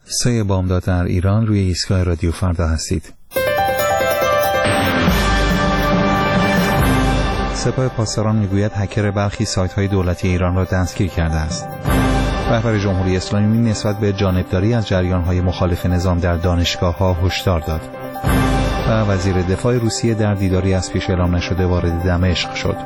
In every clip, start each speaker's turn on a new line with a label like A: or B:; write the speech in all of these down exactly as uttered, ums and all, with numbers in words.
A: سه بامداد در ایران، روی ایستگاه رادیو فردا هستید. سپاه پاسداران میگوید هکر برخی سایت‌های دولتی ایران را دستگیر کرده است. رهبر جمهوری اسلامی نسبت به جانبداری از جریان‌های مخالف نظام در دانشگاه‌ها هشدار داد. و وزیر دفاع روسیه در دیداری از پیش اعلام نشده وارد دمشق شد.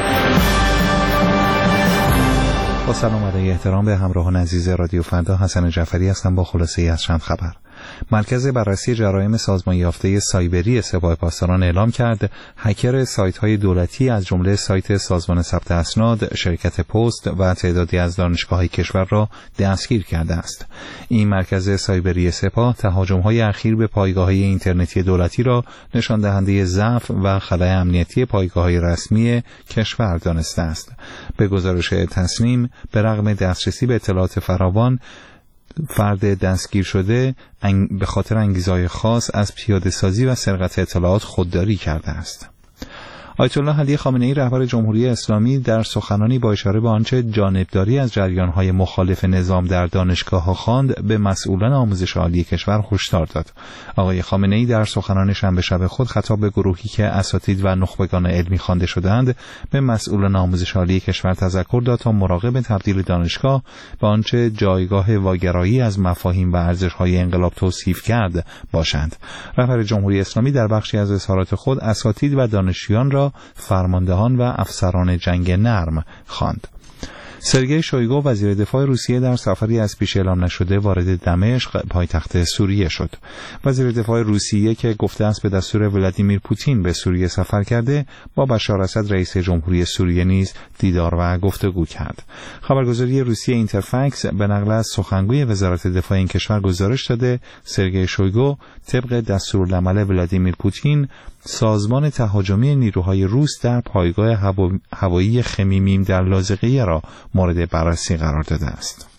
A: با سلام و احترام به همراهان عزیز رادیو فردا، حسن جعفری هستم با خلاصه از چند خبر. مرکز بررسی جرایم سازمان یافته سایبری سپاه پاسداران اعلام کرد هکر سایت‌های دولتی از جمله سایت سازمان ثبت اسناد، شرکت پست و تعدادی از دانشگاه‌های کشور را دستگیر کرده است. این مرکز سایبری سپاه تهاجم‌های اخیر به پایگاه‌های اینترنتی دولتی را نشان دهنده ضعف و خلأ امنیتی پایگاه‌های رسمی کشور دانسته است. به گزارش تصنیم، به رغم دسترسی به اطلاعات فراوان، فرد دستگیر شده به خاطر انگیزه‌های خاص از پیاده‌سازی و سرقت اطلاعات خودداری کرده است. آیت الله علی خامنه‌ای رهبر جمهوری اسلامی در سخنانی با اشاره به آنچه جانبداری از جریان‌های مخالف نظام در دانشگاه‌ها خواند، به مسئولان آموزش عالی کشور هشدار داد. آقای خامنه‌ای در سخنان شنبه شب خود خطاب به گروهی که اساتید و نخبگان علمی خوانده شدند، به مسئولان آموزش عالی کشور تذکر داد تا مراقب تبدیل دانشگاه به آنچه جایگاه واگرایی از مفاهیم و ارزش‌های انقلاب توصیف کرد باشند. رهبر جمهوری اسلامی در بخشی از اظهارات خود اساتید و دانشجویان را فرماندهان و افسران جنگ نرم خواند. سرگئی شویگو وزیر دفاع روسیه در سفری از پیش اعلام نشده وارد دمشق پایتخت سوریه شد. وزیر دفاع روسیه که گفته است به دستور ولادیمیر پوتین به سوریه سفر کرده، با بشار اسد رئیس جمهوری سوریه نیز دیدار و گفتگو کرد. خبرگزاری روسیه اینترفکس به نقل از سخنگوی وزارت دفاع این کشور گزارش داده سرگئی شویگو طبق دستورالعمل ولادیمیر پوتین سازمان تهاجمی نیروهای روس در پایگاه هوا... هوایی خمیمیم در لاذقیه را مورد بررسی قرار داده است.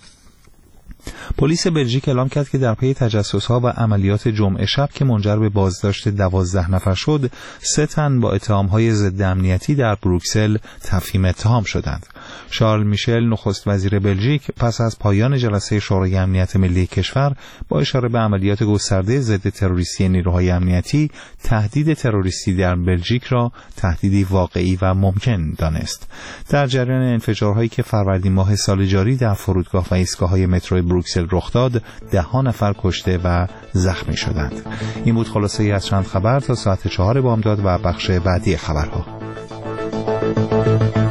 A: پلیس بلژیک اعلام کرد که در پی تجسس‌ها و عملیات جمعه شب که منجر به بازداشت دوازده نفر شد، سه تن با اتهام‌های ضد امنیتی در بروکسل تفهیم اتهام شدند. شارل میشل نخست وزیر بلژیک پس از پایان جلسه شورای امنیت ملی کشور با اشاره به عملیات گسترده ضد تروریستی نیروهای امنیتی، تهدید تروریستی در بلژیک را تهدیدی واقعی و ممکن دانست. در جریان انفجارهایی که فروردین ماه سال جاری در فرودگاه و ایستگاه‌های مترو بروکسل رخ داد، ده ها نفر کشته و زخمی شدند. این بود خلاصه از چند خبر تا ساعت چهار بامداد و بخش بعدی خبرها.